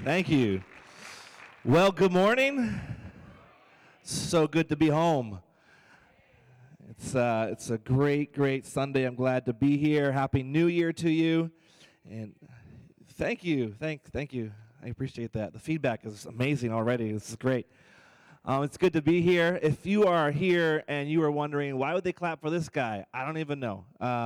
Thank you. Well, good morning. So good to be home. It's a great Sunday. I'm glad to be here. Happy New Year to you. And thank you. Thank you. I appreciate that. The feedback is amazing already. This is great. It's good to be here. If you are here and you are wondering, why would they clap for this guy? I don't even know.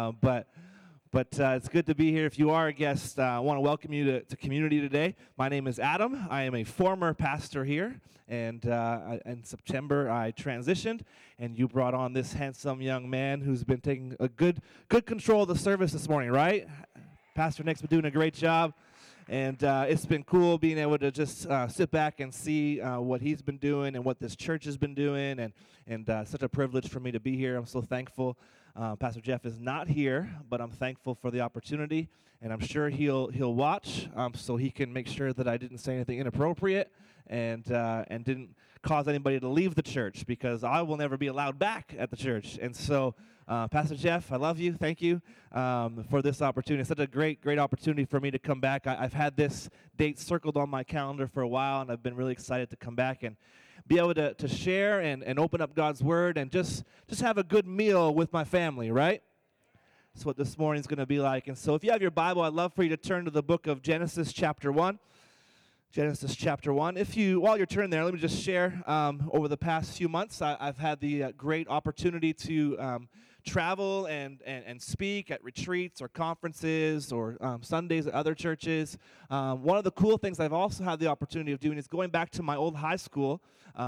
But it's good to be here. If you are a guest, I want to welcome you to community today. My name is Adam. I am a former pastor here, and in September I transitioned, and you brought on this handsome young man who's been taking a good control of the service this morning, right? Pastor Nick's been doing a great job, and it's been cool being able to just sit back and see what he's been doing and what this church has been doing, and such a privilege for me to be here. I'm so thankful. Pastor Jeff is not here, but I'm thankful for the opportunity, and I'm sure he'll watch, so he can make sure that I didn't say anything inappropriate and didn't cause anybody to leave the church, because I will never be allowed back at the church. And so, Pastor Jeff, I love you. Thank you for this opportunity. It's such a great opportunity for me to come back. I've had this date circled on my calendar for a while, and I've been really excited to come back and be able to share and open up God's Word and just have a good meal with my family, right? That's what this morning's going to be like. And so if you have your Bible, I'd love for you to turn to the book of Genesis chapter 1. Genesis chapter 1. While you're turning there, let me just share, over the past few months, I've had the great opportunity to travel and speak at retreats or conferences or Sundays at other churches. One of the cool things I've also had the opportunity of doing is going back to my old high school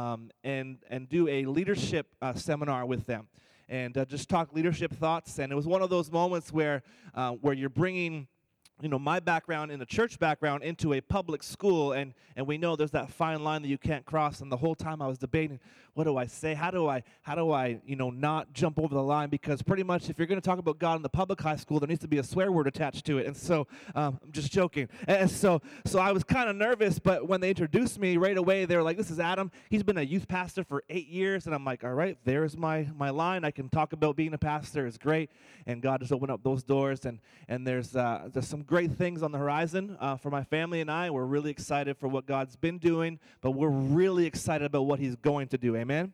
and do a leadership seminar with them, and just talk leadership thoughts. And it was one of those moments where you're bringing my background in a church background into a public school, and we know there's that fine line that you can't cross. And the whole time I was debating, what do I say? How do I not jump over the line? Because pretty much if you're going to talk about God in the public high school, there needs to be a swear word attached to it. And so I'm just joking. And so I was kind of nervous, but when they introduced me right away, they were like, "This is Adam. He's been a youth pastor for 8 years." And I'm like, all right, there's my line. I can talk about being a pastor. It's great. And God just opened up those doors, and there's some great things on the horizon for my family and I. We're really excited for what God's been doing, but we're really excited about what He's going to do. Amen?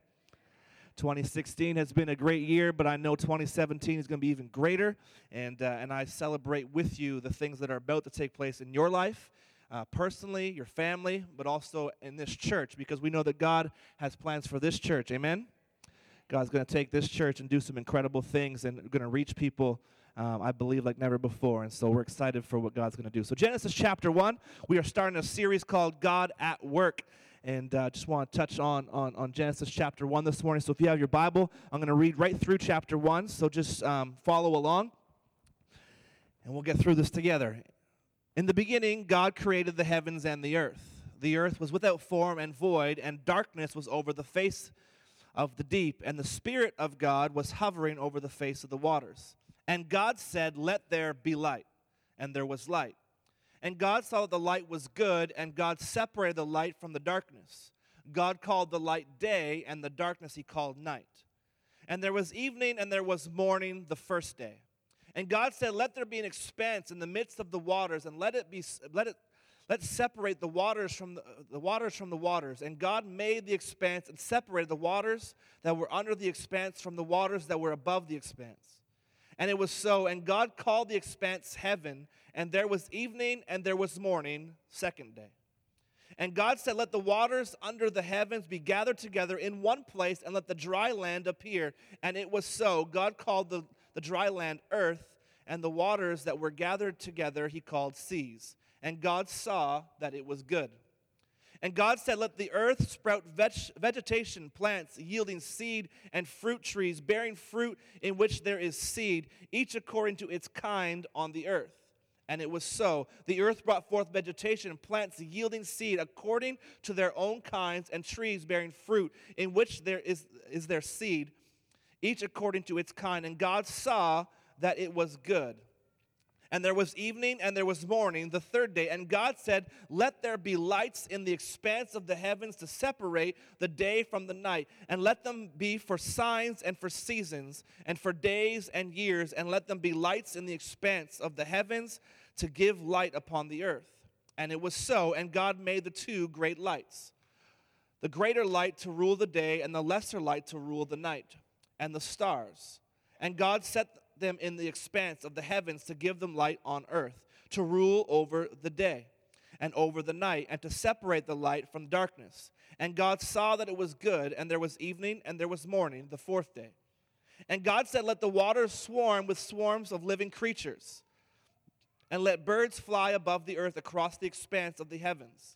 2016 has been a great year, but I know 2017 is going to be even greater, and I celebrate with you the things that are about to take place in your life, personally, your family, but also in this church, because we know that God has plans for this church. Amen? God's going to take this church and do some incredible things, and going to reach people, I believe, like never before. And so we're excited for what God's going to do. So Genesis chapter 1, we are starting a series called God at Work. And just want to touch on Genesis chapter 1 this morning. So if you have your Bible, I'm going to read right through chapter 1. So just follow along, and we'll get through this together. In the beginning, God created the heavens and the earth. The earth was without form and void, and darkness was over the face of the deep, and the Spirit of God was hovering over the face of the waters. And God said, "Let there be light." And there was light. And God saw that the light was good, and God separated the light from the darkness. God called the light day, and the darkness He called night. And there was evening, and there was morning the first day. And God said, "Let there be an expanse in the midst of the waters, and let's separate the waters from the waters. And God made the expanse and separated the waters that were under the expanse from the waters that were above the expanse. And it was so. And God called the expanse heaven. And there was evening and there was morning, second day. And God said, "Let the waters under the heavens be gathered together in one place, and let the dry land appear." And it was so. God called the dry land earth, and the waters that were gathered together He called seas. And God saw that it was good. And God said, "Let the earth sprout vegetation, plants yielding seed, and fruit trees bearing fruit in which there is seed, each according to its kind on the earth." And it was so. The earth brought forth vegetation, plants yielding seed according to their own kinds, and trees bearing fruit in which there is their seed, each according to its kind. And God saw that it was good. And there was evening and there was morning, the third day. And God said, "Let there be lights in the expanse of the heavens to separate the day from the night. And let them be for signs and for seasons and for days and years. And let them be lights in the expanse of the heavens to give light upon the earth." And it was so, and God made the two great lights, the greater light to rule the day, and the lesser light to rule the night, and the stars. And God set them in the expanse of the heavens to give them light on earth, to rule over the day and over the night, and to separate the light from darkness. And God saw that it was good, and there was evening, and there was morning, the fourth day. And God said, let the waters swarm with swarms of living creatures, and let birds fly above the earth across the expanse of the heavens.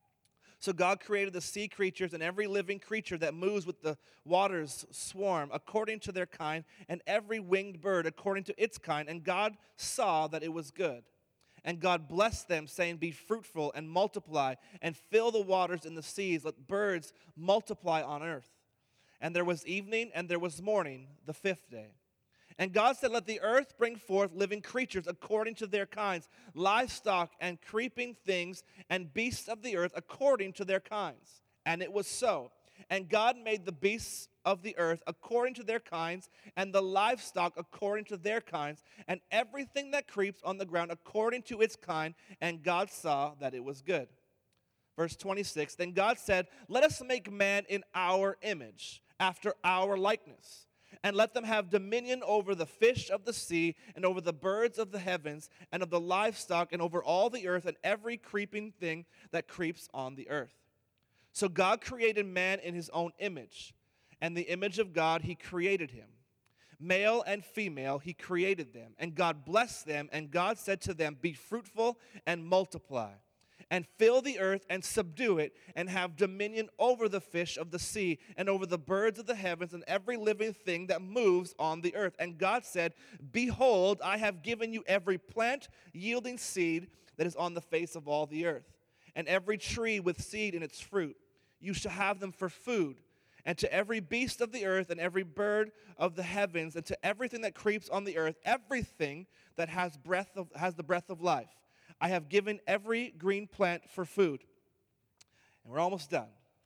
So God created the sea creatures and every living creature that moves with the waters swarm according to their kind, and every winged bird according to its kind. And God saw that it was good. And God blessed them, saying, be fruitful and multiply, and fill the waters in the seas. Let birds multiply on earth. And there was evening and there was morning, the fifth day. And God said, let the earth bring forth living creatures according to their kinds, livestock and creeping things, and beasts of the earth according to their kinds. And it was so. And God made the beasts of the earth according to their kinds, and the livestock according to their kinds, and everything that creeps on the ground according to its kind. And God saw that it was good. Verse 26, then God said, let us make man in our image, after our likeness, and let them have dominion over the fish of the sea, and over the birds of the heavens, and of the livestock, and over all the earth, and every creeping thing that creeps on the earth. So God created man in his own image, and the image of God he created him. Male and female he created them, and God blessed them, and God said to them, be fruitful and multiply, and fill the earth and subdue it, and have dominion over the fish of the sea, and over the birds of the heavens, and every living thing that moves on the earth. And God said, behold, I have given you every plant yielding seed that is on the face of all the earth, and every tree with seed in its fruit. You shall have them for food. And to every beast of the earth, and every bird of the heavens, and to everything that creeps on the earth, everything that has the breath of life, I have given every green plant for food. And we're almost done.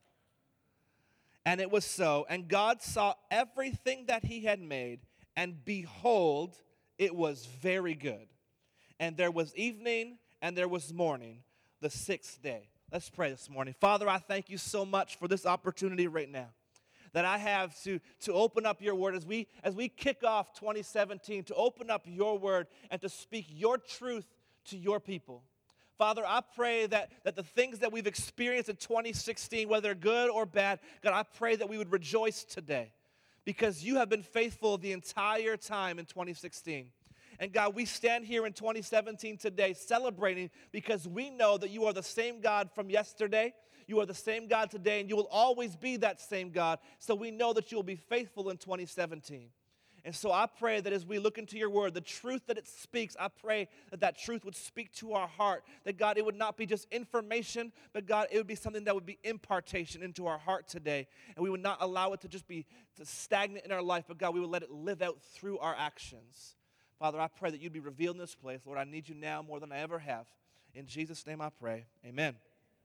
And it was so. And God saw everything that he had made, and behold, it was very good. And there was evening, and there was morning, the sixth day. Let's pray this morning. Father, I thank you so much for this opportunity right now that I have to open up your word as we kick off 2017, to open up your word and to speak your truth to your people. Father, I pray that the things that we've experienced in 2016, whether good or bad, God, I pray that we would rejoice today because you have been faithful the entire time in 2016. And God, we stand here in 2017 today celebrating because we know that you are the same God from yesterday, you are the same God today, and you will always be that same God. So we know that you will be faithful in 2017. And so I pray that as we look into your word, the truth that it speaks, I pray that that truth would speak to our heart. That, God, it would not be just information, but, God, it would be something that would be impartation into our heart today. And we would not allow it to just be stagnant in our life, but, God, we would let it live out through our actions. Father, I pray that you'd be revealed in this place. Lord, I need you now more than I ever have. In Jesus' name I pray. Amen.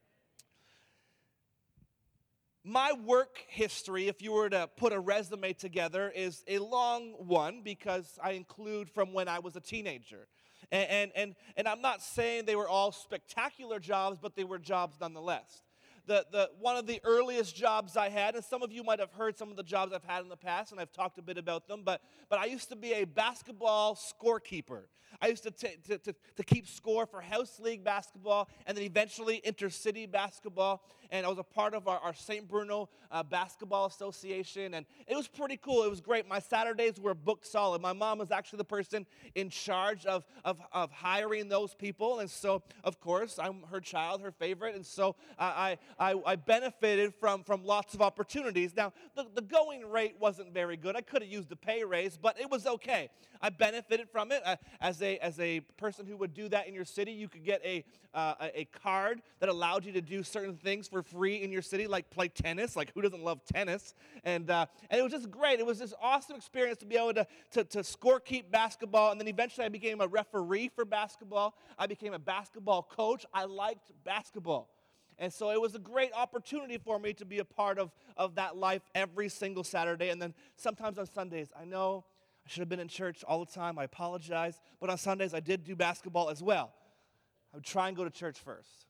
My work history, if you were to put a resume together, is a long one because I include from when I was a teenager. And I'm not saying they were all spectacular jobs, but they were jobs nonetheless. One of the earliest jobs I had, and some of you might have heard some of the jobs I've had in the past, and I've talked a bit about them, but I used to be a basketball scorekeeper. I used to keep score for house league basketball and then eventually intercity basketball, and I was a part of our St. Bruno Basketball Association, and it was pretty cool. It was great. My Saturdays were booked solid. My mom was actually the person in charge of hiring those people, and so, of course, I'm her child, her favorite, and so I benefited from lots of opportunities. Now, the going rate wasn't very good. I could have used a pay raise, but it was okay. I benefited from it. As a person who would do that in your city, you could get a card that allowed you to do certain things for free in your city, like play tennis. Like, who doesn't love tennis? And it was just great. It was this awesome experience to be able to score keep basketball, and then eventually I became a referee for basketball. I became a basketball coach. I liked basketball. And so it was a great opportunity for me to be a part of that life every single Saturday. And then sometimes on Sundays, I know I should have been in church all the time. I apologize. But on Sundays, I did do basketball as well. I would try and go to church first.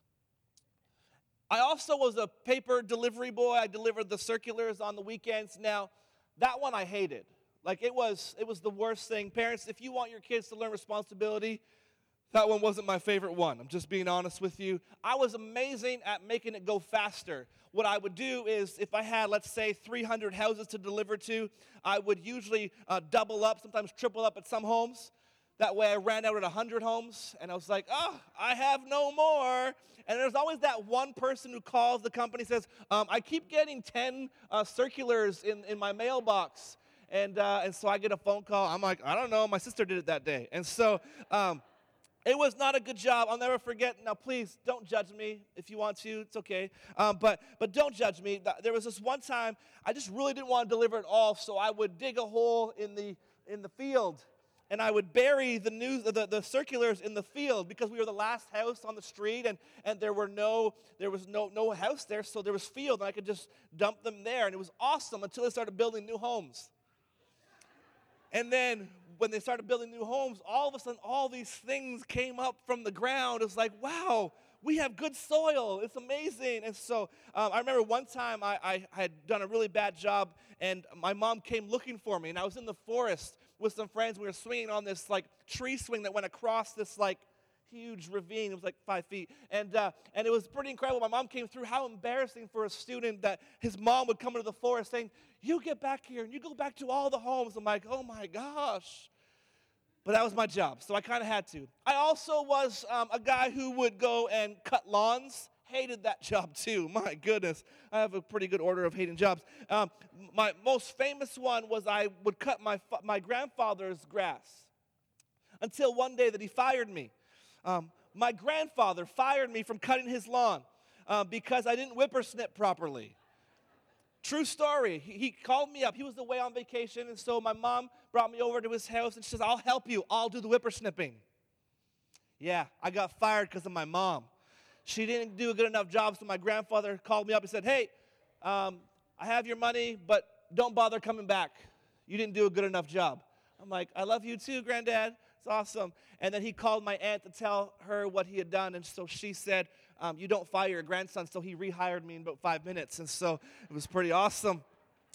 I also was a paper delivery boy. I delivered the circulars on the weekends. Now, that one I hated. Like, it was the worst thing. Parents, if you want your kids to learn responsibility, that one wasn't my favorite one. I'm just being honest with you. I was amazing at making it go faster. What I would do is, if I had, let's say, 300 houses to deliver to, I would usually double up, sometimes triple up at some homes. That way I ran out at 100 homes, and I was like, I have no more. And there's always that one person who calls the company, says, I keep getting 10 circulars in my mailbox. And so I get a phone call. I'm like, I don't know. My sister did it that day. And so it was not a good job. I'll never forget. Now, please, don't judge me if you want to. It's okay. But don't judge me. There was this one time I just really didn't want to deliver it all, so I would dig a hole in the field, and I would bury the circulars in the field because we were the last house on the street, and there was no house there, so there was field, and I could just dump them there, and it was awesome until they started building new homes. And then when they started building new homes, all of a sudden, all these things came up from the ground. It was like, wow, we have good soil. It's amazing. And so I remember one time I had done a really bad job, and my mom came looking for me. And I was in the forest with some friends. We were swinging on this, like, tree swing that went across this, like, huge ravine. It was like 5 feet. And it was pretty incredible. My mom came through. How embarrassing for a student that his mom would come into the forest saying, you get back here and you go back to all the homes. I'm like, oh my gosh. But that was my job, so I kind of had to. I also was a guy who would go and cut lawns. Hated that job too. My goodness. I have a pretty good order of hating jobs. My most famous one was I would cut my grandfather's grass until one day that he fired me. My grandfather fired me from cutting his lawn because I didn't whippersnip properly. True story. He called me up. He was away on vacation, and so my mom brought me over to his house, and she says, I'll help you. I'll do the whippersnipping. Yeah, I got fired because of my mom. She didn't do a good enough job, so my grandfather called me up and said, hey, I have your money, but don't bother coming back. You didn't do a good enough job. I'm like, I love you too, Granddad. It's awesome. And then he called my aunt to tell her what he had done, and so she said, you don't fire your grandson, so he rehired me in about 5 minutes, and so it was pretty awesome.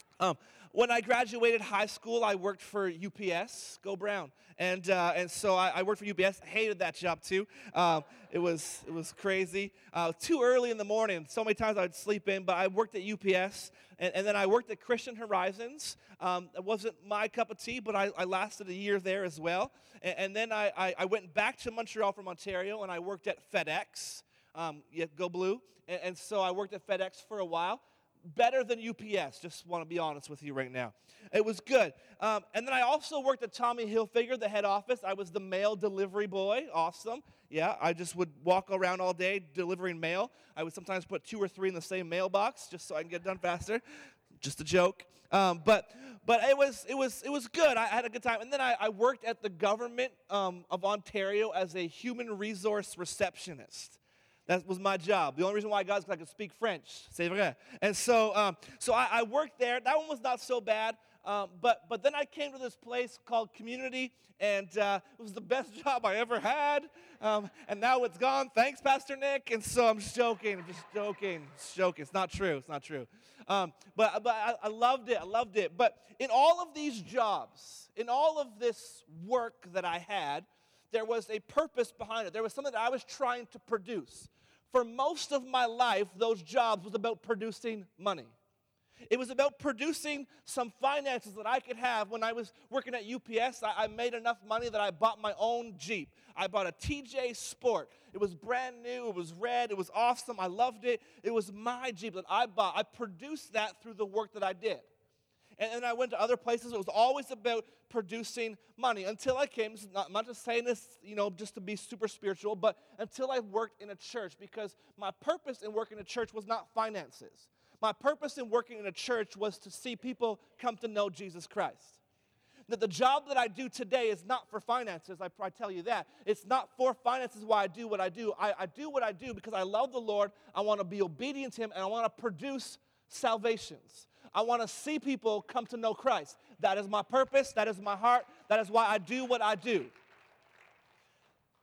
When I graduated high school, I worked for UPS, go Brown, and so I worked for UPS. Hated that job too. It was crazy. Too early in the morning. So many times I would sleep in, but I worked at UPS, and then I worked at Christian Horizons. It wasn't my cup of tea, but I lasted a year there as well. And then I went back to Montreal from Ontario, and I worked at FedEx. Go Blue. And so I worked at FedEx for a while. Better than UPS, just want to be honest with you right now. It was good. And then I also worked at Tommy Hilfiger, the head office. I was the mail delivery boy. Awesome. Yeah, I just would walk around all day delivering mail. I would sometimes put 2 or 3 in the same mailbox just so I can get it done faster. Just a joke. But it was good. I had a good time. And then I worked at the government of Ontario as a human resource receptionist. That was my job. The only reason why I got it is because I could speak French. C'est vrai. And so I worked there. That one was not so bad. But then I came to this place called Community, and it was the best job I ever had. And now it's gone. Thanks, Pastor Nick. And so I'm just joking. It's not true. But I loved it. I loved it. But in all of these jobs, in all of this work that I had, there was a purpose behind it. There was something that I was trying to produce. For most of my life, those jobs was about producing money. It was about producing some finances that I could have. When I was working at UPS, I made enough money that I bought my own Jeep. I bought a TJ Sport. It was brand new. It was red. It was awesome. I loved it. It was my Jeep that I bought. I produced that through the work that I did. And then I went to other places. It was always about producing money until I came. I'm not just saying this, just to be super spiritual, but until I worked in a church, because my purpose in working in a church was not finances. My purpose in working in a church was to see people come to know Jesus Christ. That the job that I do today is not for finances, I tell you that. It's not for finances why I do what I do. I do what I do because I love the Lord. I want to be obedient to Him, and I want to produce salvations. I want to see people come to know Christ. That is my purpose. That is my heart. That is why I do what I do.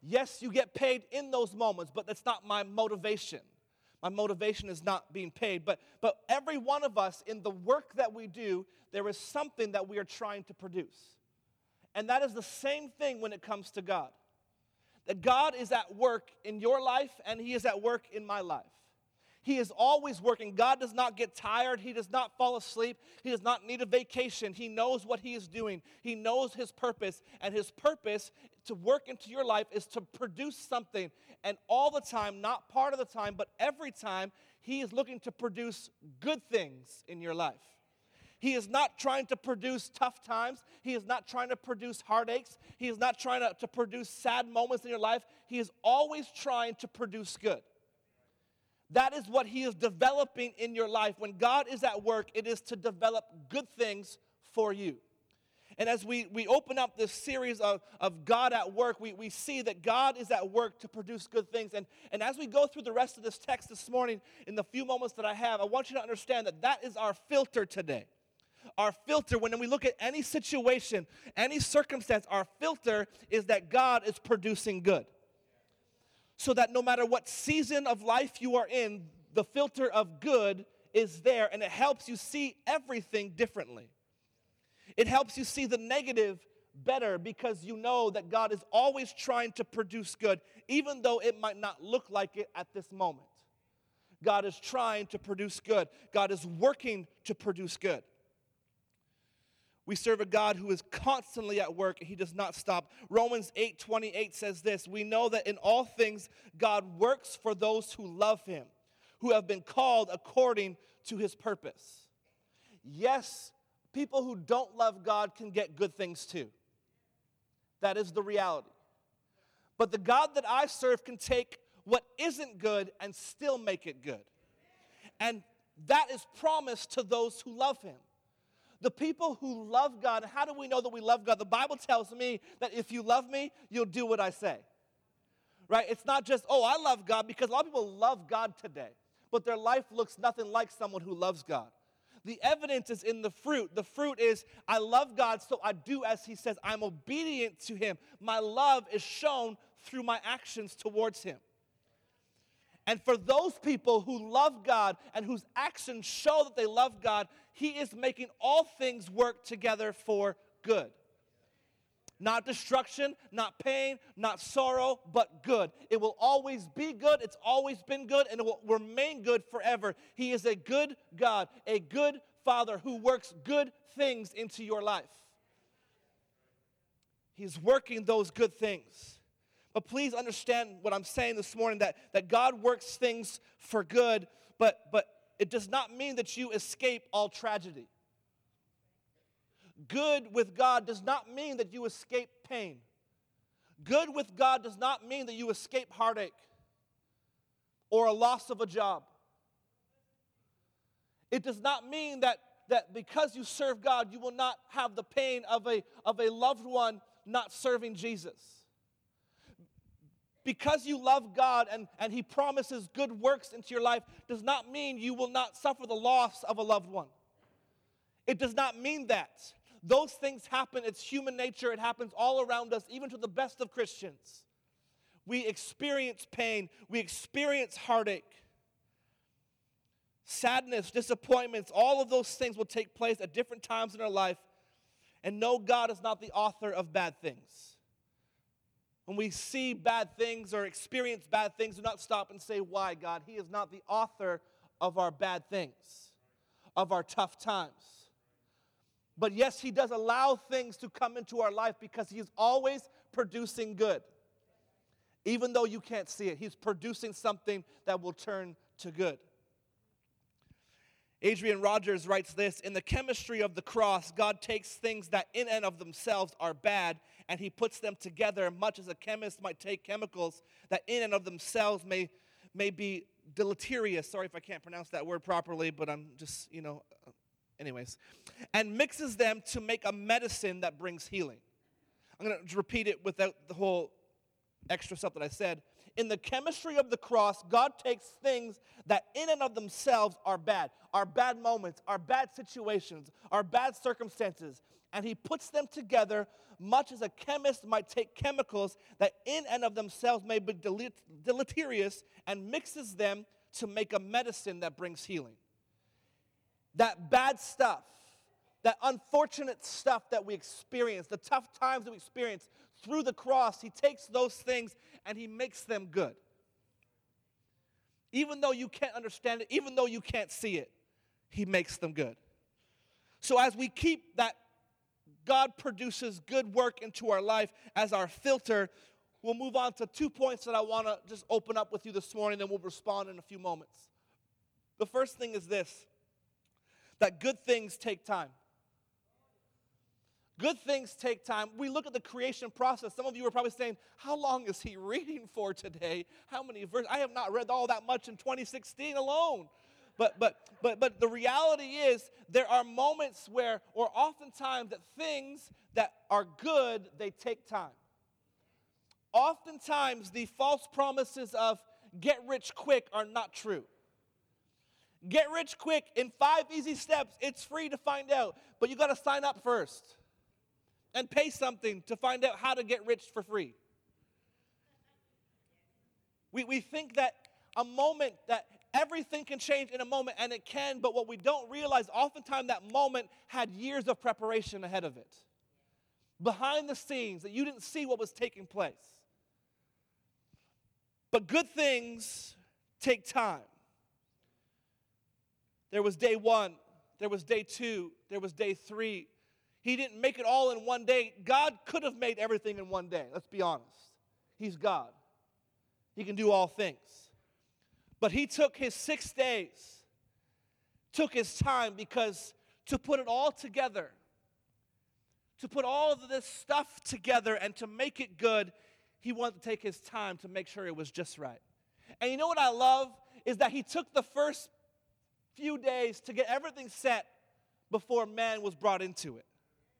Yes, you get paid in those moments, but that's not my motivation. My motivation is not being paid. But every one of us, in the work that we do, there is something that we are trying to produce. And that is the same thing when it comes to God. That God is at work in your life, and He is at work in my life. He is always working. God does not get tired. He does not fall asleep. He does not need a vacation. He knows what He is doing. He knows His purpose. And His purpose to work into your life is to produce something. And all the time, not part of the time, but every time, He is looking to produce good things in your life. He is not trying to produce tough times. He is not trying to produce heartaches. He is not trying to produce sad moments in your life. He is always trying to produce good. That is what He is developing in your life. When God is at work, it is to develop good things for you. And as we open up this series of God at work, we see that God is at work to produce good things. And as we go through the rest of this text this morning, in the few moments that I have, I want you to understand that that is our filter today. Our filter, when we look at any situation, any circumstance, our filter is that God is producing good. So that no matter what season of life you are in, the filter of good is there, and it helps you see everything differently. It helps you see the negative better because you know that God is always trying to produce good, even though it might not look like it at this moment. God is trying to produce good. God is working to produce good. We serve a God who is constantly at work, and He does not stop. Romans 8:28 says this, we know that in all things God works for those who love Him, who have been called according to His purpose. Yes, people who don't love God can get good things too. That is the reality. But the God that I serve can take what isn't good and still make it good. And that is promised to those who love Him. The people who love God, how do we know that we love God? The Bible tells me that if you love me, you'll do what I say. Right? It's not just, oh, I love God, because a lot of people love God today, but their life looks nothing like someone who loves God. The evidence is in the fruit. The fruit is, I love God, so I do as He says. I'm obedient to Him. My love is shown through my actions towards Him. And for those people who love God and whose actions show that they love God, He is making all things work together for good. Not destruction, not pain, not sorrow, but good. It will always be good. It's always been good, and it will remain good forever. He is a good God, a good Father who works good things into your life. He's working those good things. But please understand what I'm saying this morning, that God works things for good, but it does not mean that you escape all tragedy. Good with God does not mean that you escape pain. Good with God does not mean that you escape heartache or a loss of a job. It does not mean that because you serve God, you will not have the pain of a loved one not serving Jesus. Because you love God and He promises good works into your life does not mean you will not suffer the loss of a loved one. It does not mean that. Those things happen. It's human nature. It happens all around us, even to the best of Christians. We experience pain. We experience heartache. Sadness, disappointments, all of those things will take place at different times in our life. And no, God is not the author of bad things. When we see bad things or experience bad things, do not stop and say, why, God? He is not the author of our bad things, of our tough times. But yes, He does allow things to come into our life because He is always producing good. Even though you can't see it, He's producing something that will turn to good. Adrian Rogers writes this, in the chemistry of the cross, God takes things that in and of themselves are bad, and He puts them together much as a chemist might take chemicals that in and of themselves may be deleterious. Sorry if I can't pronounce that word properly, but I'm just, anyways. And mixes them to make a medicine that brings healing. I'm going to repeat it without the whole extra stuff that I said. In the chemistry of the cross, God takes things that in and of themselves are bad moments, our bad situations, our bad circumstances, and He puts them together much as a chemist might take chemicals that in and of themselves may be deleterious and mixes them to make a medicine that brings healing. That bad stuff, that unfortunate stuff that we experience, the tough times that we experience through the cross, he takes those things and he makes them good. Even though you can't understand it, even though you can't see it, he makes them good. So as we keep that God produces good work into our life as our filter, we'll move on to 2 points that I want to just open up with you this morning, then we'll respond in a few moments. The first thing is this, that good things take time. Good things take time. We look at the creation process. Some of you are probably saying, how long is he reading for today? How many verses? I have not read all that much in 2016 alone. But the reality is there are moments where, or oftentimes that things that are good, they take time. Oftentimes the false promises of get rich quick are not true. Get rich quick in 5 easy steps. It's free to find out, but you got to sign up first and pay something to find out how to get rich for free. We think that a moment, that everything can change in a moment, and it can, but what we don't realize, oftentimes that moment had years of preparation ahead of it. Behind the scenes, that you didn't see what was taking place. But good things take time. There was day 1, there was day 2, there was day 3. He didn't make it all in one day. God could have made everything in one day, let's be honest. He's God. He can do all things. But he took his 6 days, took his time, because to put it all together, to put all of this stuff together and to make it good, he wanted to take his time to make sure it was just right. And you know what I love is that he took the first few days to get everything set before man was brought into it.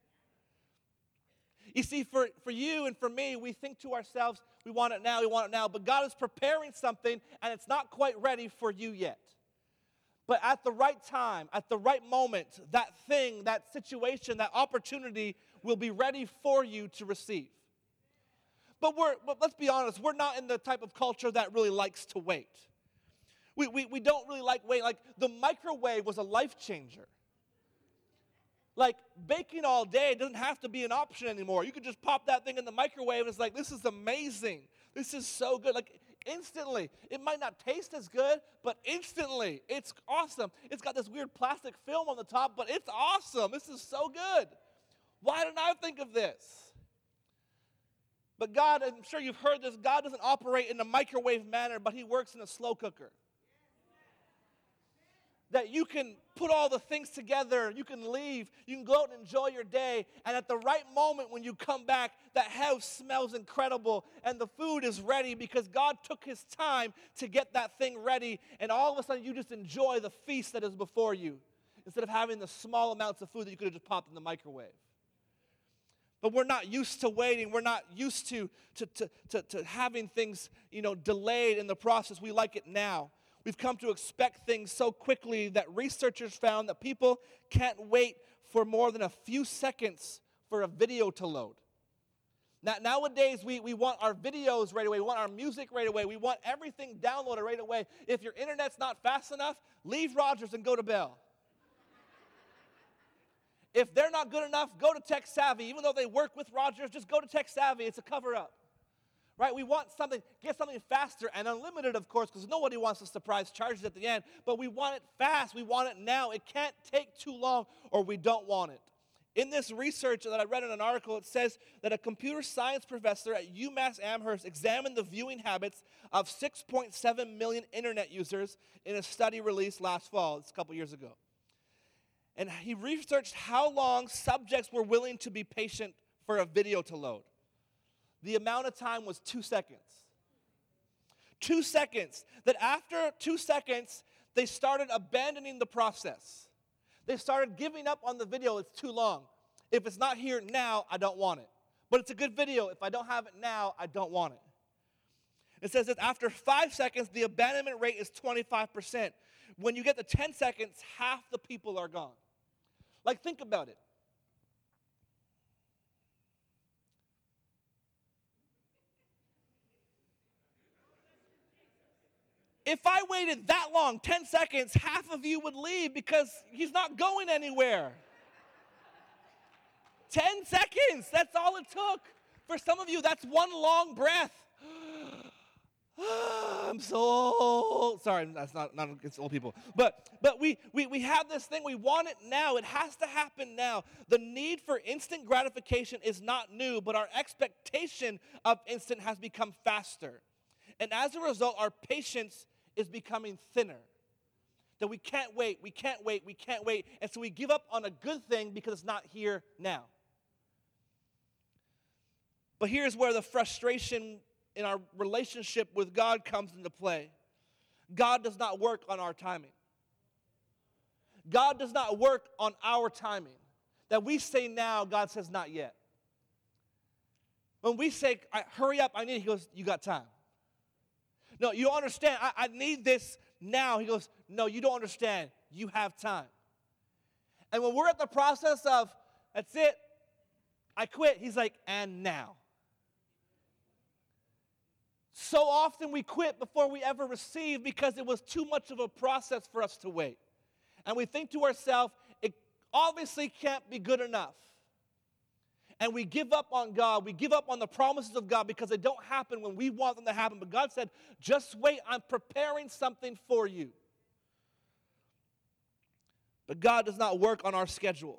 You see, for you and for me, we think to ourselves, we want it now, but God is preparing something, and it's not quite ready for you yet. But at the right time, at the right moment, that thing, that situation, that opportunity will be ready for you to receive. But let's be honest, we're not in the type of culture that really likes to wait. We don't really like waiting. Like, the microwave was a life changer. Like, baking all day doesn't have to be an option anymore. You could just pop that thing in the microwave, and it's like, this is amazing. This is so good. Like, instantly. It might not taste as good, but instantly, it's awesome. It's got this weird plastic film on the top, but it's awesome. This is so good. Why didn't I think of this? But God, I'm sure you've heard this, God doesn't operate in a microwave manner, but he works in a slow cooker. That you can put all the things together, you can leave, you can go out and enjoy your day, and at the right moment when you come back, that house smells incredible, and the food is ready because God took his time to get that thing ready, and all of a sudden you just enjoy the feast that is before you, instead of having the small amounts of food that you could have just popped in the microwave. But we're not used to waiting. We're not used to having things, delayed in the process. We like it now. We've come to expect things so quickly that researchers found that people can't wait for more than a few seconds for a video to load. Nowadays, we want our videos right away. We want our music right away. We want everything downloaded right away. If your internet's not fast enough, leave Rogers and go to Bell. If they're not good enough, go to Tech Savvy. Even though they work with Rogers, just go to Tech Savvy. It's a cover-up. Right? We want something, get something faster and unlimited, of course, because nobody wants the surprise charges at the end. But we want it fast. We want it now. It can't take too long, or we don't want it. In this research that I read in an article, it says that a computer science professor at UMass Amherst examined the viewing habits of 6.7 million internet users in a study released last fall. It's a couple years ago. And he researched how long subjects were willing to be patient for a video to load. The amount of time was 2 seconds. 2 seconds. That after 2 seconds, they started abandoning the process. They started giving up on the video. It's too long. If it's not here now, I don't want it. But it's a good video. If I don't have it now, I don't want it. It says that after 5 seconds, the abandonment rate is 25%. When you get to 10 seconds, half the people are gone. Like, think about it. If I waited that long, 10 seconds, half of you would leave because he's not going anywhere. 10 seconds, that's all it took. For some of you, that's one long breath. I'm so old. Sorry, that's not against old people. But we have this thing, we want it now. It has to happen now. The need for instant gratification is not new, but our expectation of instant has become faster. And as a result, our patience is becoming thinner. That we can't wait. And so we give up on a good thing because it's not here now. But here's where the frustration in our relationship with God comes into play. God does not work on our timing. God does not work on our timing. That we say now, God says not yet. When we say, hurry up, I need it, he goes, you got time. No, you don't understand, I need this now. He goes, no, you don't understand, you have time. And when we're at the process of, that's it, I quit, he's like, and now. So often we quit before we ever receive because it was too much of a process for us to wait. And we think to ourselves, it obviously can't be good enough. And we give up on God. We give up on the promises of God because they don't happen when we want them to happen. But God said, just wait, I'm preparing something for you. But God does not work on our schedule.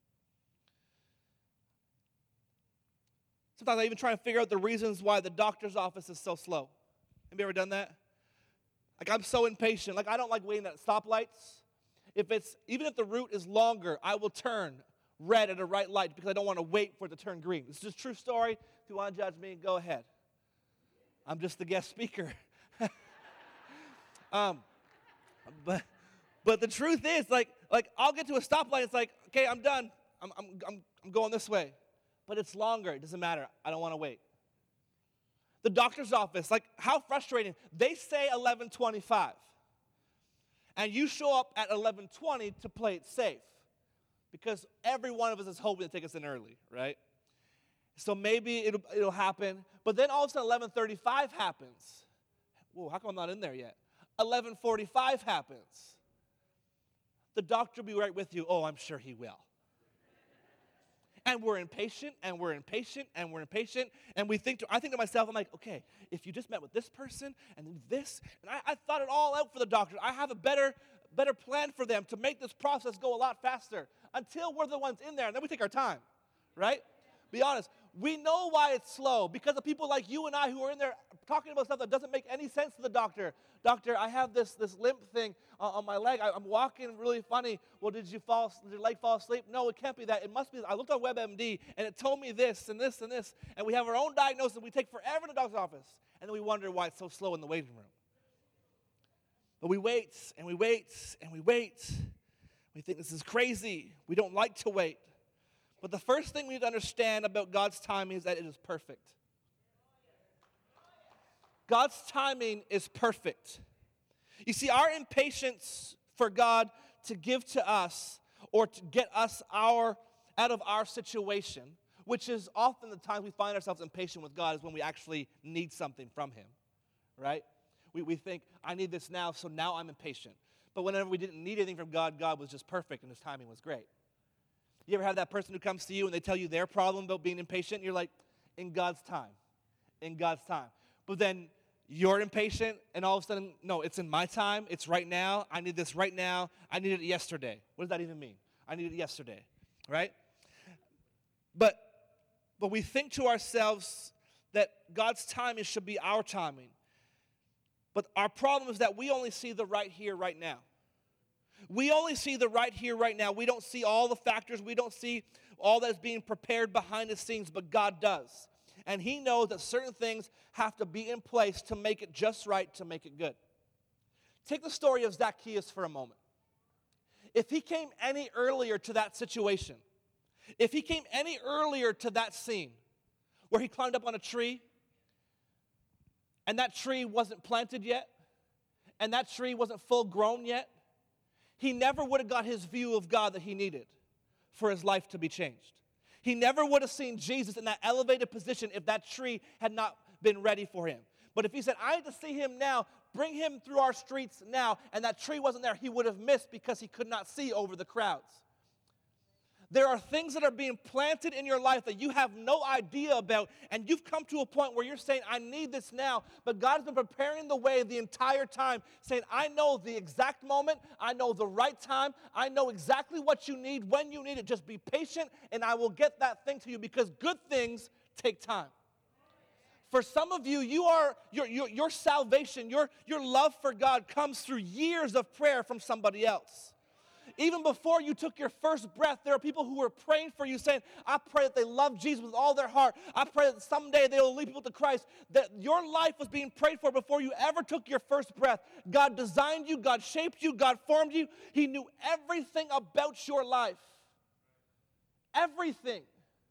Sometimes I even try to figure out the reasons why the doctor's office is so slow. Have you ever done that? Like, I'm so impatient. Like, I don't like waiting at stoplights. Even if the route is longer, I will turn red at a red light because I don't want to wait for it to turn green. This is a true story. If you want to judge me, go ahead. I'm just the guest speaker. But the truth is, like I'll get to a stoplight. It's like, okay, I'm done. I'm going this way. But it's longer. It doesn't matter. I don't want to wait. The doctor's office, like, how frustrating. They say 11:25. And you show up at 11:20 to play it safe. Because every one of us is hoping to take us in early, right? So maybe it'll happen. But then all of a sudden 11:35 happens. Whoa, how come I'm not in there yet? 11:45 happens. The doctor will be right with you. Oh, I'm sure he will. And we're impatient, and we're impatient, and we're impatient. And I think to myself, I'm like, okay, if you just met with this person and this, and I thought it all out for the doctor. I have a better plan for them to make this process go a lot faster until we're the ones in there, and then we take our time, right? Be honest. We know why it's slow because of people like you and I who are in there talking about stuff that doesn't make any sense to the doctor. Doctor, I have this limp thing on my leg. I'm walking really funny. Well, did your leg fall asleep? No, it can't be that. It must be. I looked on WebMD, and it told me this and this and this. And we have our own diagnosis, and we take forever in the doctor's office. And then we wonder why it's so slow in the waiting room. But we wait, and we wait, and we wait. We think this is crazy. We don't like to wait. But the first thing we need to understand about God's timing is that it is perfect. God's timing is perfect. You see, our impatience for God to give to us or to get us out of our situation, which is often the time we find ourselves impatient with God, is when we actually need something from Him, right? We think, I need this now, so now I'm impatient. But whenever we didn't need anything from God, God was just perfect and His timing was great. You ever have that person who comes to you and they tell you their problem about being impatient? You're like, in God's time. In God's time. But then you're impatient and all of a sudden, no, it's in my time. It's right now. I need this right now. I need it yesterday. What does that even mean? I need it yesterday, right? But we think to ourselves that God's timing should be our timing. But our problem is that we only see the right here, right now. We only see the right here, right now. We don't see all the factors. We don't see all that's being prepared behind the scenes, but God does. And He knows that certain things have to be in place to make it just right, to make it good. Take the story of Zacchaeus for a moment. If he came any earlier to that situation, if he came any earlier to that scene where he climbed up on a tree and that tree wasn't planted yet and that tree wasn't full grown yet, he never would have got his view of God that he needed for his life to be changed. He never would have seen Jesus in that elevated position if that tree had not been ready for him. But if he said, I need to see Him now, bring him through our streets now, and that tree wasn't there, he would have missed because he could not see over the crowds. There are things that are being planted in your life that you have no idea about, and you've come to a point where you're saying, I need this now, but God's been preparing the way the entire time, saying, I know the exact moment, I know the right time, I know exactly what you need, when you need it. Just be patient, and I will get that thing to you, because good things take time. For some of you, your salvation, your love for God comes through years of prayer from somebody else. Even before you took your first breath, there are people who were praying for you, saying, I pray that they love Jesus with all their heart. I pray that someday they will lead people to Christ. That your life was being prayed for before you ever took your first breath. God designed you, God shaped you, God formed you. He knew everything about your life. Everything.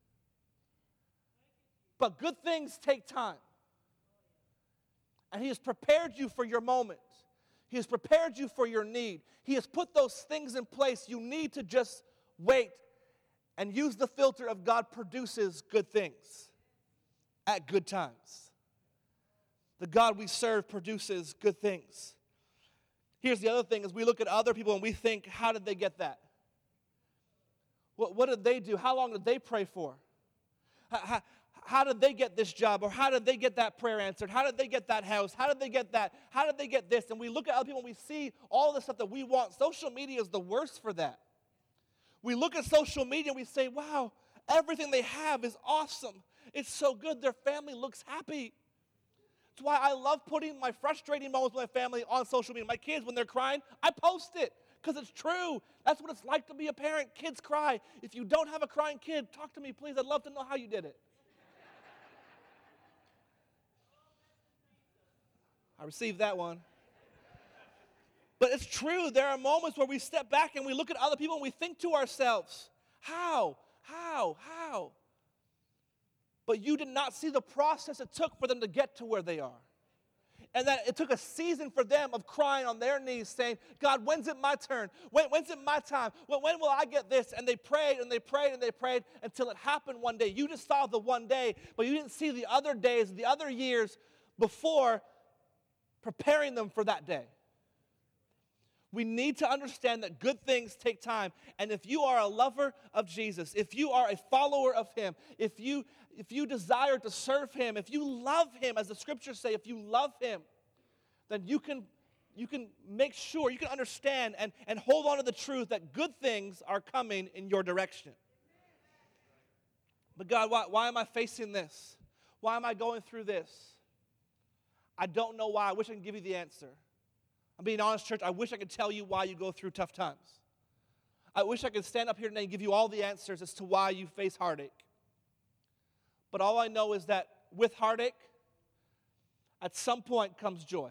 But good things take time. And He has prepared you for your moment. He has prepared you for your need. He has put those things in place. You need to just wait and use the filter of God produces good things at good times. The God we serve produces good things. Here's the other thing, is we look at other people and we think, how did they get that? What did they do? How long did they pray for? How did they get this job? Or how did they get that prayer answered? How did they get that house? How did they get that? How did they get this? And we look at other people and we see all the stuff that we want. Social media is the worst for that. We look at social media and we say, wow, everything they have is awesome. It's so good. Their family looks happy. That's why I love putting my frustrating moments with my family on social media. My kids, when they're crying, I post it because it's true. That's what it's like to be a parent. Kids cry. If you don't have a crying kid, talk to me, please. I'd love to know how you did it. I received that one. But it's true. There are moments where we step back and we look at other people and we think to ourselves, how? But you did not see the process it took for them to get to where they are. And that it took a season for them of crying on their knees saying, God, when's it my turn? When's it my time? When will I get this? And they prayed and they prayed and they prayed until it happened one day. You just saw the one day, but you didn't see the other days, the other years before preparing them for that day. We need to understand that good things take time. And if you are a lover of Jesus, if you are a follower of Him, if you desire to serve Him, if you love Him, as the scriptures say, if you love Him, then you can make sure, you can understand and hold on to the truth that good things are coming in your direction. But God, why am I facing this? Why am I going through this? I don't know why. I wish I could give you the answer. I'm being honest, church. I wish I could tell you why you go through tough times. I wish I could stand up here today and give you all the answers as to why you face heartache. But all I know is that with heartache, at some point comes joy.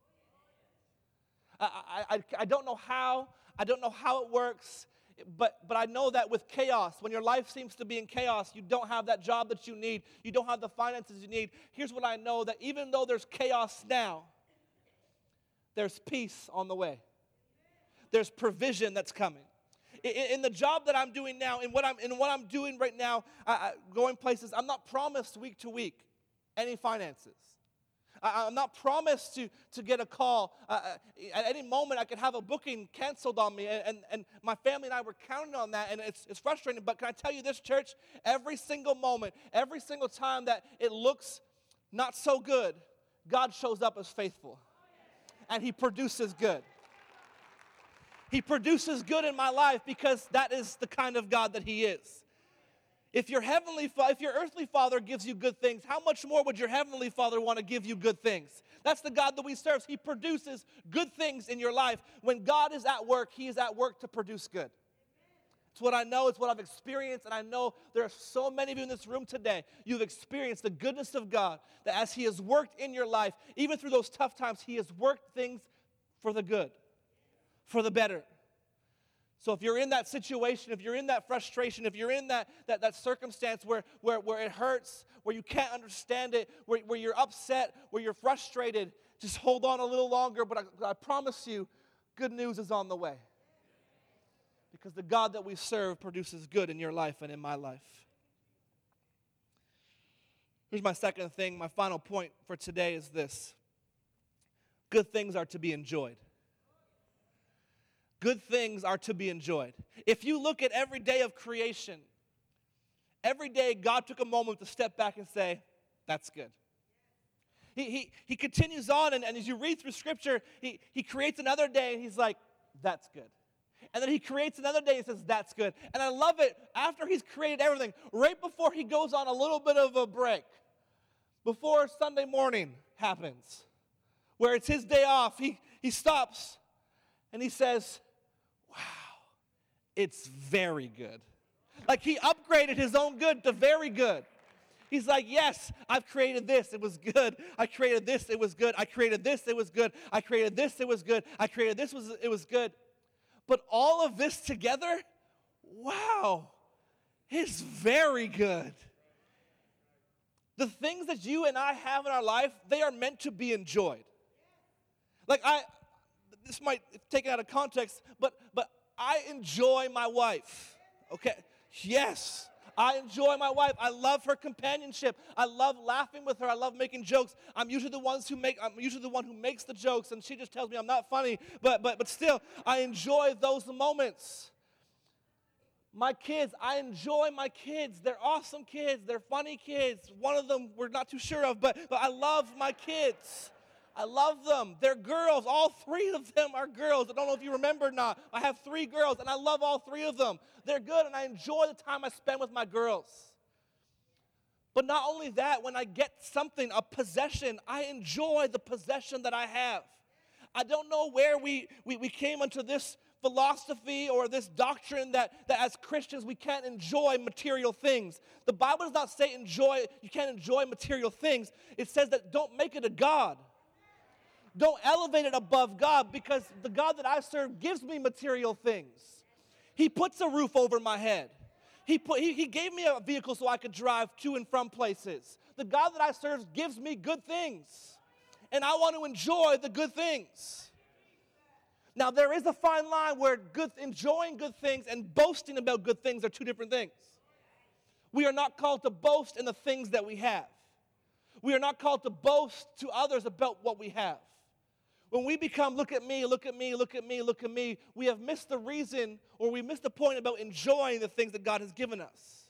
I don't know how. I don't know how it works. But I know that with chaos, when your life seems to be in chaos, you don't have that job that you need, you don't have the finances you need. Here's what I know, that even though there's chaos now, there's peace on the way. There's provision that's coming. In the job that I'm doing now, in what I'm doing right now, going places, I'm not promised week to week any finances. I'm not promised to get a call. At any moment, I could have a booking canceled on me, and my family and I were counting on that, and it's frustrating. But can I tell you this, church? Every single moment, every single time that it looks not so good, God shows up as faithful, and He produces good. He produces good in my life because that is the kind of God that He is. If your earthly father gives you good things, how much more would your heavenly Father want to give you good things? That's the God that we serve. He produces good things in your life. When God is at work, He is at work to produce good. It's what I know. It's what I've experienced. And I know there are so many of you in this room today. You've experienced the goodness of God, that as He has worked in your life, even through those tough times, He has worked things for the good, for the better. So if you're in that situation, if you're in that frustration, if you're in that circumstance where it hurts, where you can't understand it, where you're upset, where you're frustrated, just hold on a little longer. But I promise you, good news is on the way. Because the God that we serve produces good in your life and in my life. Here's my second thing. My final point for today is this. good things are to be enjoyed. Good things are to be enjoyed. If you look at every day of creation, every day God took a moment to step back and say, that's good. He continues on, and as you read through Scripture, he creates another day, and he's like, that's good. And then he creates another day and says, that's good. And I love it, after he's created everything, right before he goes on a little bit of a break, before Sunday morning happens, where it's his day off, he stops, and he says, wow, it's very good. Like he upgraded his own good to very good. He's like, yes, I've created this, it was good. I created this, it was good. I created this, it was good. I created this, it was good. I created this, it was good. But all of this together, wow, is very good. The things that you and I have in our life, they are meant to be enjoyed. Like this might take it out of context, but I enjoy my wife, okay? Yes. I enjoy my wife. I love her companionship. I love laughing with her. I love making jokes. I'm usually the one who makes the jokes, and she just tells me I'm not funny. But still, I enjoy those moments. My kids, I enjoy my kids. They're awesome kids. They're funny kids. One of them we're not too sure of, but I love my kids. I love them. They're girls. All three of them are girls. I don't know if you remember or not. I have 3 girls, and I love all 3 of them. They're good, and I enjoy the time I spend with my girls. But not only that, when I get something, a possession, I enjoy the possession that I have. I don't know where we came into this philosophy or this doctrine that as Christians we can't enjoy material things. The Bible does not say you can't enjoy material things. It says that don't make it a God. Don't elevate it above God, because the God that I serve gives me material things. He puts a roof over my head. He gave me a vehicle so I could drive to and from places. The God that I serve gives me good things, and I want to enjoy the good things. Now, there is a fine line where enjoying good things and boasting about good things are 2 different things. We are not called to boast in the things that we have. We are not called to boast to others about what we have. When we become, look at me, look at me, look at me, look at me, we have missed the reason, or we missed the point about enjoying the things that God has given us.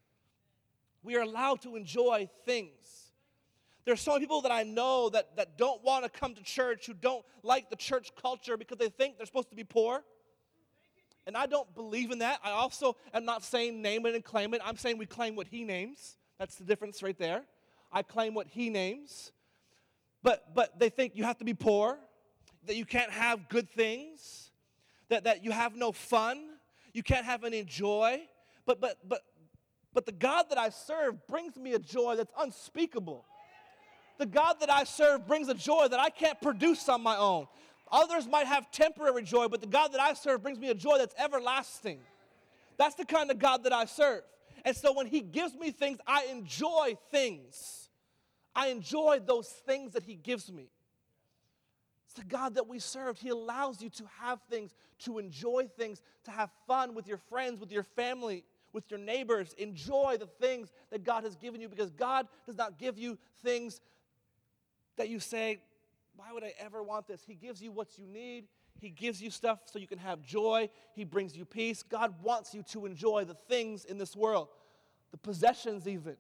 We are allowed to enjoy things. There are so many people that I know that don't want to come to church, who don't like the church culture because they think they're supposed to be poor. And I don't believe in that. I also am not saying name it and claim it. I'm saying we claim what he names. That's the difference right there. I claim what he names. But they think you have to be poor, that you can't have good things, that you have no fun, you can't have any joy. But the God that I serve brings me a joy that's unspeakable. The God that I serve brings a joy that I can't produce on my own. Others might have temporary joy, but the God that I serve brings me a joy that's everlasting. That's the kind of God that I serve. And so when he gives me things, I enjoy things. I enjoy those things that he gives me. It's the God that we serve. He allows you to have things, to enjoy things, to have fun with your friends, with your family, with your neighbors. Enjoy the things that God has given you, because God does not give you things that you say, why would I ever want this? He gives you what you need. He gives you stuff so you can have joy. He brings you peace. God wants you to enjoy the things in this world, the possessions even.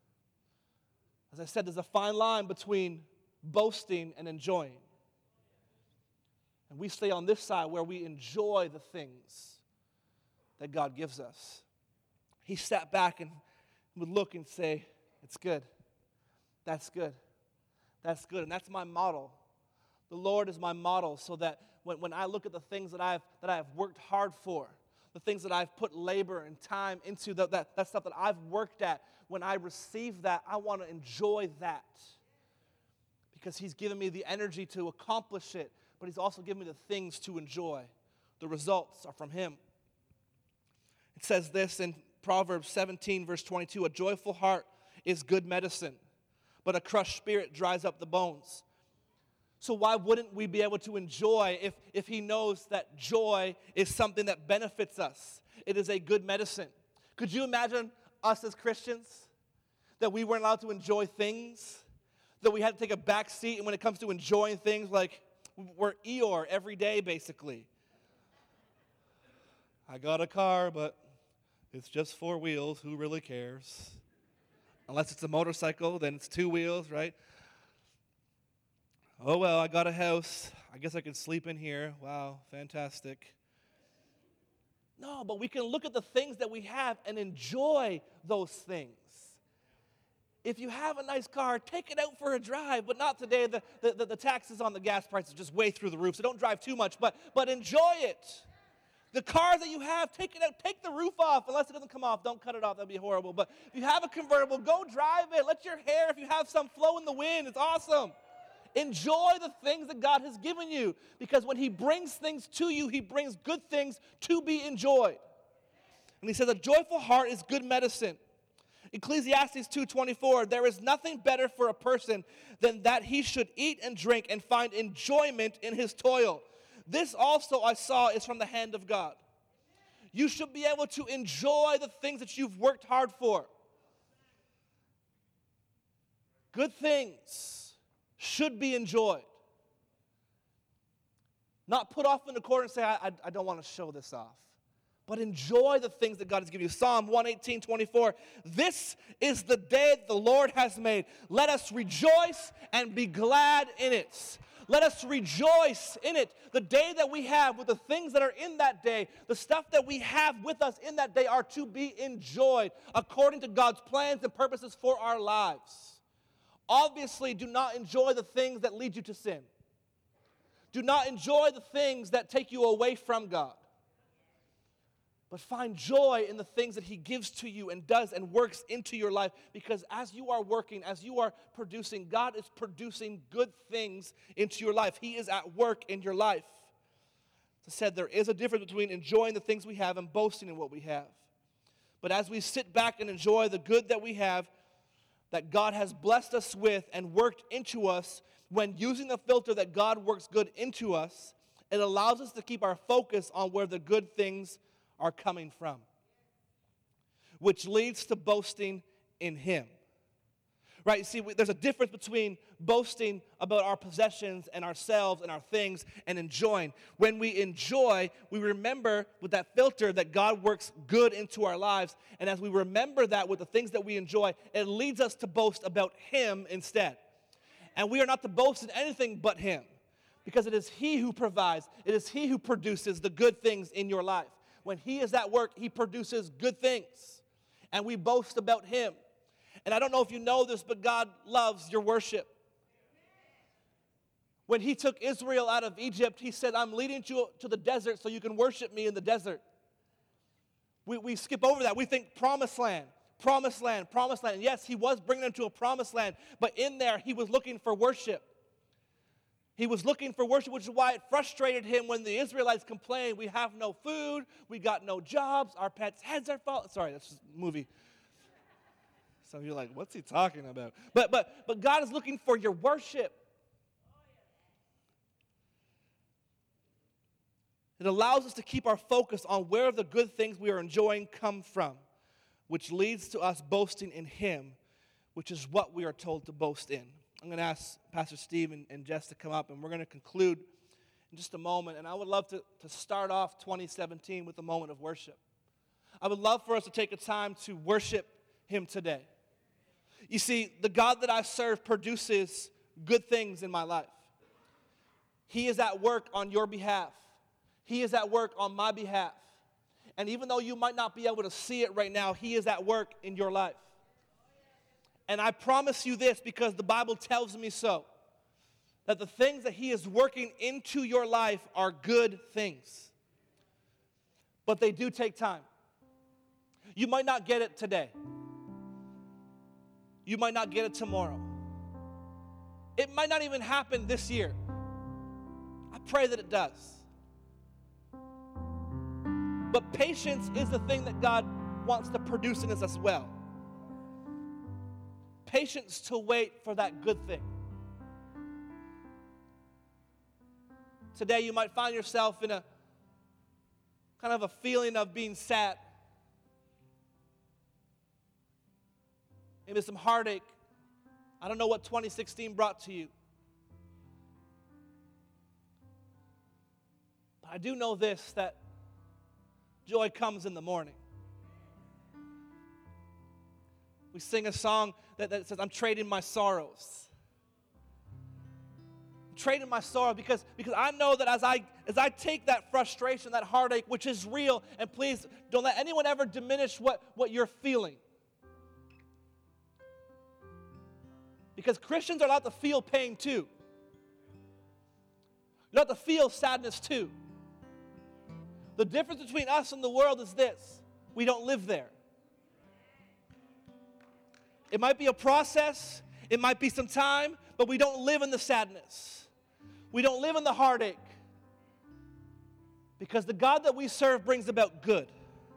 As I said, there's a fine line between boasting and enjoying. And we stay on this side where we enjoy the things that God gives us. He sat back and would look and say, it's good. That's good. That's good. And that's my model. The Lord is my model, so that when I look at the things that I've worked hard for, the things that I've put labor and time into, that stuff that I've worked at, when I receive that, I want to enjoy that. Because he's given me the energy to accomplish it, but he's also given me the things to enjoy. The results are from him. It says this in Proverbs 17, verse 22, a joyful heart is good medicine, but a crushed spirit dries up the bones. So why wouldn't we be able to enjoy if he knows that joy is something that benefits us? It is a good medicine. Could you imagine us as Christians, that we weren't allowed to enjoy things, that we had to take a back seat, and when it comes to enjoying things like we're Eeyore every day, basically. I got a car, but it's just 4 wheels. Who really cares? Unless it's a motorcycle, then it's 2 wheels, right? Oh, well, I got a house. I guess I could sleep in here. Wow, fantastic. No, but we can look at the things that we have and enjoy those things. If you have a nice car, take it out for a drive, but not today. The taxes on the gas prices just way through the roof, so don't drive too much, but enjoy it. The car that you have, take it out, take the roof off, unless it doesn't come off. Don't cut it off, that'd be horrible. But if you have a convertible, go drive it. Let your hair, if you have some, flow in the wind. It's awesome. Enjoy the things that God has given you, because when he brings things to you, he brings good things to be enjoyed. And he says a joyful heart is good medicine. Ecclesiastes 2:24, there is nothing better for a person than that he should eat and drink and find enjoyment in his toil. This also I saw is from the hand of God. You should be able to enjoy the things that you've worked hard for. Good things should be enjoyed. Not put off in the corner and say, I don't want to show this off. But enjoy the things that God has given you. Psalm 118:24. This is the day the Lord has made. Let us rejoice and be glad in it. Let us rejoice in it. The day that we have, with the things that are in that day, the stuff that we have with us in that day are to be enjoyed according to God's plans and purposes for our lives. Obviously, do not enjoy the things that lead you to sin. Do not enjoy the things that take you away from God. But find joy in the things that he gives to you and does and works into your life. Because as you are working, as you are producing, God is producing good things into your life. He is at work in your life. As I said, there is a difference between enjoying the things we have and boasting in what we have. But as we sit back and enjoy the good that we have, that God has blessed us with and worked into us, when using the filter that God works good into us, it allows us to keep our focus on where the good things are coming from, which leads to boasting in him. Right? You see, there's a difference between boasting about our possessions and ourselves and our things and enjoying. When we enjoy, we remember with that filter that God works good into our lives. And as we remember that with the things that we enjoy, it leads us to boast about him instead. And we are not to boast in anything but him, because it is he who provides. It is he who produces the good things in your life. When he is at work, he produces good things. And we boast about him. And I don't know if you know this, but God loves your worship. When he took Israel out of Egypt, he said, I'm leading you to the desert so you can worship me in the desert. We skip over that. We think promised land, promised land, promised land. And yes, he was bringing them to a promised land, but in there, he was looking for worship. He was looking for worship, which is why it frustrated him when the Israelites complained, we have no food, we got no jobs, our pets' heads are falling. Sorry, that's just a movie. Some of you are like, what's he talking about? But God is looking for your worship. It allows us to keep our focus on where the good things we are enjoying come from, which leads to us boasting in him, which is what we are told to boast in. I'm going to ask Pastor Steve and Jess to come up, and we're going to conclude in just a moment. And I would love to start off 2017 with a moment of worship. I would love for us to take a time to worship him today. You see, the God that I serve produces good things in my life. He is at work on your behalf. He is at work on my behalf. And even though you might not be able to see it right now, he is at work in your life. And I promise you this because the Bible tells me so, that the things that he is working into your life are good things. But they do take time. You might not get it today. You might not get it tomorrow. It might not even happen this year. I pray that it does. But patience is the thing that God wants to produce in us as well. Patience to wait for that good thing. Today you might find yourself in a kind of a feeling of being sad. Maybe some heartache. I don't know what 2016 brought to you. But I do know this, that joy comes in the morning. We sing a song that says, I'm trading my sorrows. I'm trading my sorrow because I know that as I take that frustration, that heartache, which is real, and please don't let anyone ever diminish what you're feeling. Because Christians are allowed to feel pain too. You're allowed to feel sadness too. The difference between us and the world is this: we don't live there. It might be a process, it might be some time, but we don't live in the sadness. We don't live in the heartache. Because the God that we serve brings about good.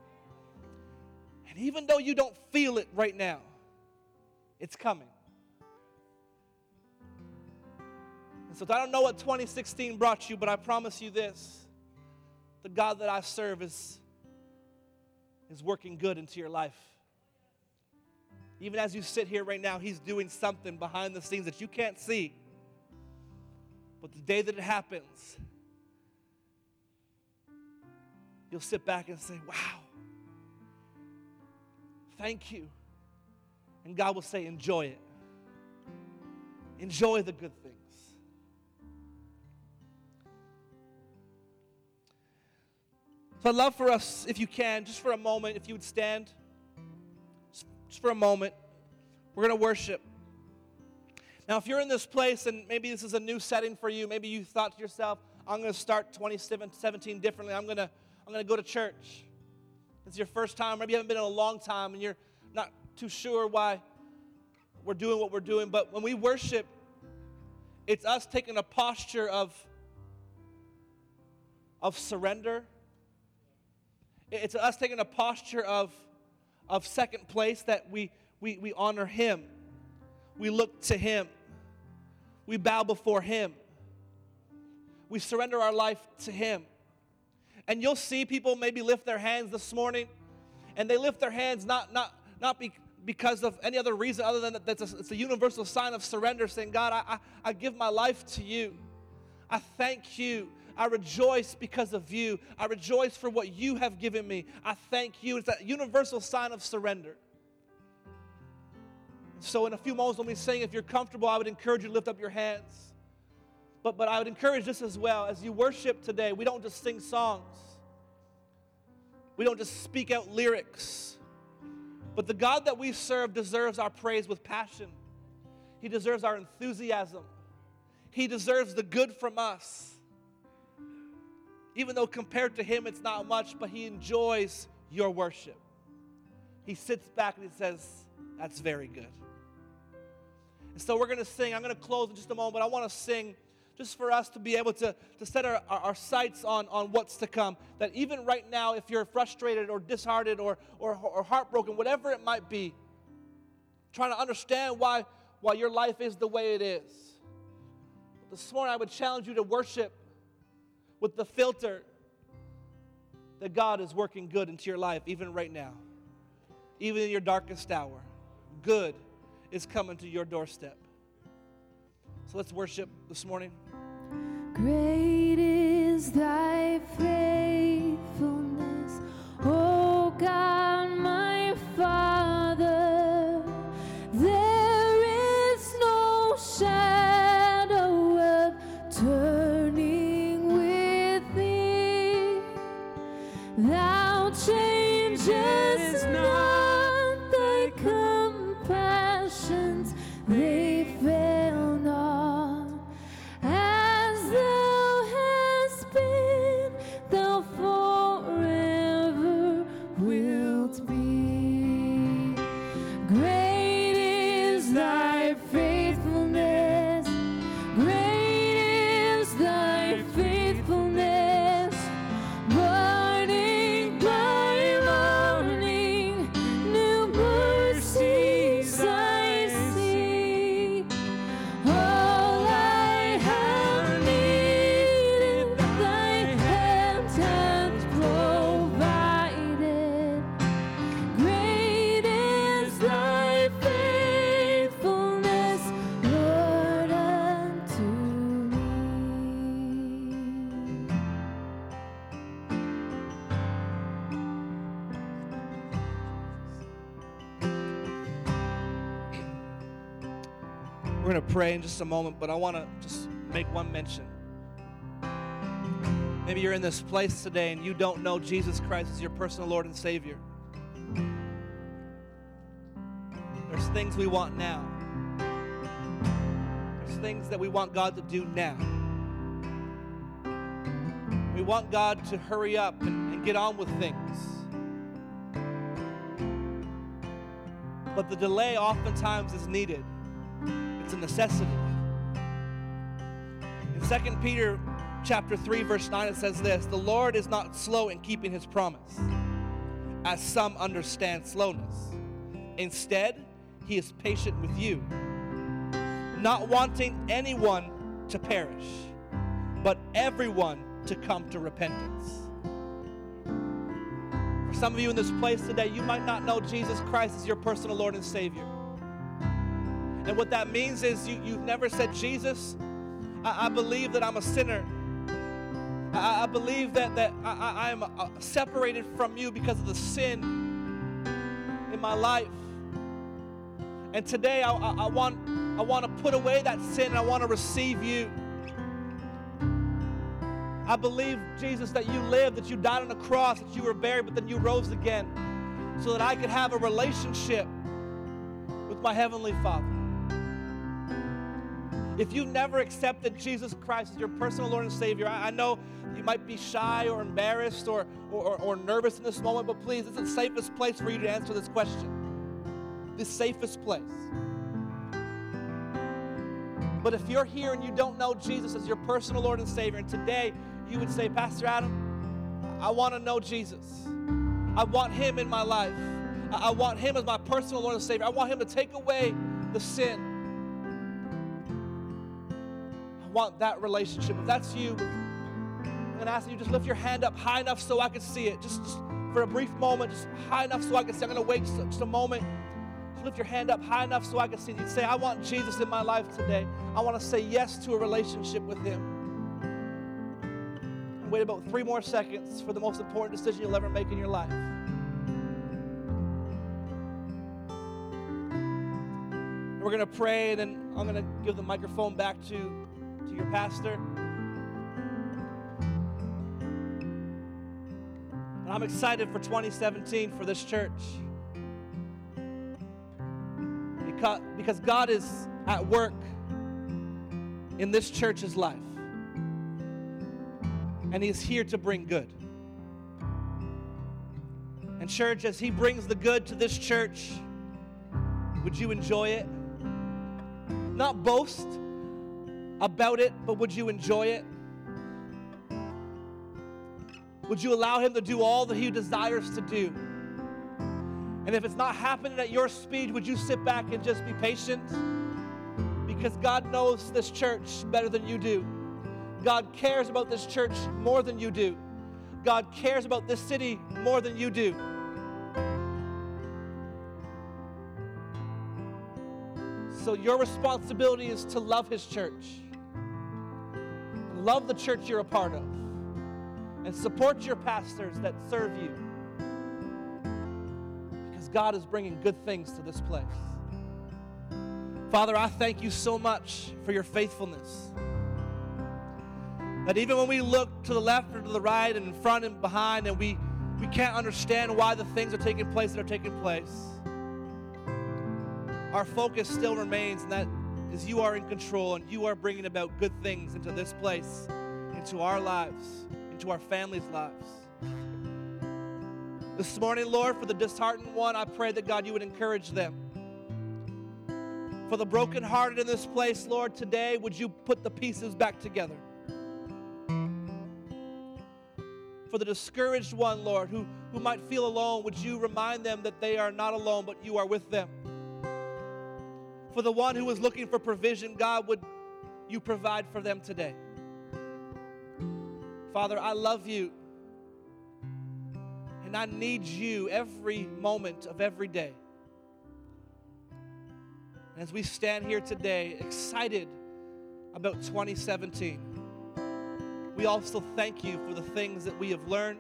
And even though you don't feel it right now, it's coming. And so I don't know what 2016 brought you, but I promise you this: the God that I serve is working good into your life. Even as you sit here right now, He's doing something behind the scenes that you can't see. But the day that it happens, you'll sit back and say, wow, thank you. And God will say, enjoy it. Enjoy the good things. So I'd love for us, if you can, just for a moment, if you would stand. Just for a moment. We're going to worship. Now, if you're in this place and maybe this is a new setting for you, maybe you thought to yourself, I'm going to start 2017 differently. I'm going to go to church. It's your first time. Maybe you haven't been in a long time and you're not too sure why we're doing what we're doing. But when we worship, it's us taking a posture of surrender. It's us taking a posture of second place, that we honor Him. We look to Him. We bow before Him. We surrender our life to Him. And you'll see people maybe lift their hands this morning, and they lift their hands not because of any other reason other than that it's a universal sign of surrender, saying, God, I give my life to you. I thank you. I rejoice because of you. I rejoice for what you have given me. I thank you. It's that universal sign of surrender. So in a few moments when we sing, if you're comfortable, I would encourage you to lift up your hands. But I would encourage this as well. As you worship today, we don't just sing songs. We don't just speak out lyrics. But the God that we serve deserves our praise with passion. He deserves our enthusiasm. He deserves the good from us. Even though compared to Him it's not much, but He enjoys your worship. He sits back and He says, that's very good. And so we're going to sing. I'm going to close in just a moment, but I want to sing just for us to be able to set our sights on what's to come. That even right now, if you're frustrated or disheartened or heartbroken, whatever it might be, trying to understand why your life is the way it is. This morning I would challenge you to worship with the filter that God is working good into your life, even right now. Even in your darkest hour, good is coming to your doorstep. So let's worship this morning. Great is thy faithfulness, O God, my Father. There is no shadow of turning with thee. Thou changest not, thy compassions, they fail not. As thou hast been, thou forever wilt be. Great is thy faithfulness, great is thy faithfulness. Morning by morning, We're going to pray in just a moment, but I want to just make one mention. Maybe you're in this place today and you don't know Jesus Christ as your personal Lord and Savior. There's things we want now. There's things that we want God to do now. We want God to hurry up and get on with things. But the delay oftentimes is needed. It's a necessity. In 2 Peter chapter 3, verse 9, it says this: the Lord is not slow in keeping his promise, as some understand slowness. Instead, he is patient with you, not wanting anyone to perish, but everyone to come to repentance. For some of you in this place today, you might not know Jesus Christ as your personal Lord and Savior. And what that means is you've never said, Jesus, I believe that I'm a sinner. I believe that I am separated from you because of the sin in my life. And today I want to put away that sin and I want to receive you. I believe, Jesus, that you lived, that you died on the cross, that you were buried, but then you rose again so that I could have a relationship with my Heavenly Father. If you've never accepted Jesus Christ as your personal Lord and Savior, I know you might be shy or embarrassed or nervous in this moment, but please, this is the safest place for you to answer this question. The safest place. But if you're here and you don't know Jesus as your personal Lord and Savior, and today you would say, Pastor Adam, I want to know Jesus. I want him in my life. I want him as my personal Lord and Savior. I want him to take away the sin. I want that relationship. If that's you, I'm going to ask you just lift your hand up high enough so I can see it. Just for a brief moment, just high enough so I can see. I'm going to wait just a moment. Just lift your hand up high enough so I can see it. You say, I want Jesus in my life today. I want to say yes to a relationship with him. And wait about 3 more seconds for the most important decision you'll ever make in your life. And we're going to pray, and then I'm going to give the microphone back to your pastor. And I'm excited for 2017 for this church. Because God is at work in this church's life. And he is here to bring good. And church, as he brings the good to this church, would you enjoy it? Not boast about it, but would you enjoy it? Would you allow him to do all that he desires to do? And if it's not happening at your speed, would you sit back and just be patient? Because God knows this church better than you do. God cares about this church more than you do. God cares about this city more than you do. So your responsibility is to love his church. Love the church you're a part of. And support your pastors that serve you. Because God is bringing good things to this place. Father, I thank you so much for your faithfulness. That even when we look to the left or to the right and in front and behind and we can't understand why the things are taking place that are taking place, our focus still remains, and that is you are in control and you are bringing about good things into this place, into our lives, into our families' lives. This morning, Lord, for the disheartened one, I pray that, God, you would encourage them. For the brokenhearted in this place, Lord, today, would you put the pieces back together? For the discouraged one, Lord, who might feel alone, would you remind them that they are not alone, but you are with them? For the one who is looking for provision, God, would you provide for them today? Father, I love you, and I need you every moment of every day. And as we stand here today, excited about 2017, we also thank you for the things that we have learned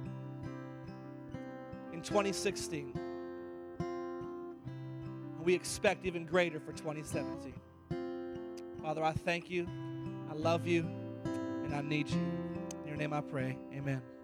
in 2016. And we expect even greater for 2017. Father, I thank you, I love you, and I need you. In your name I pray, amen.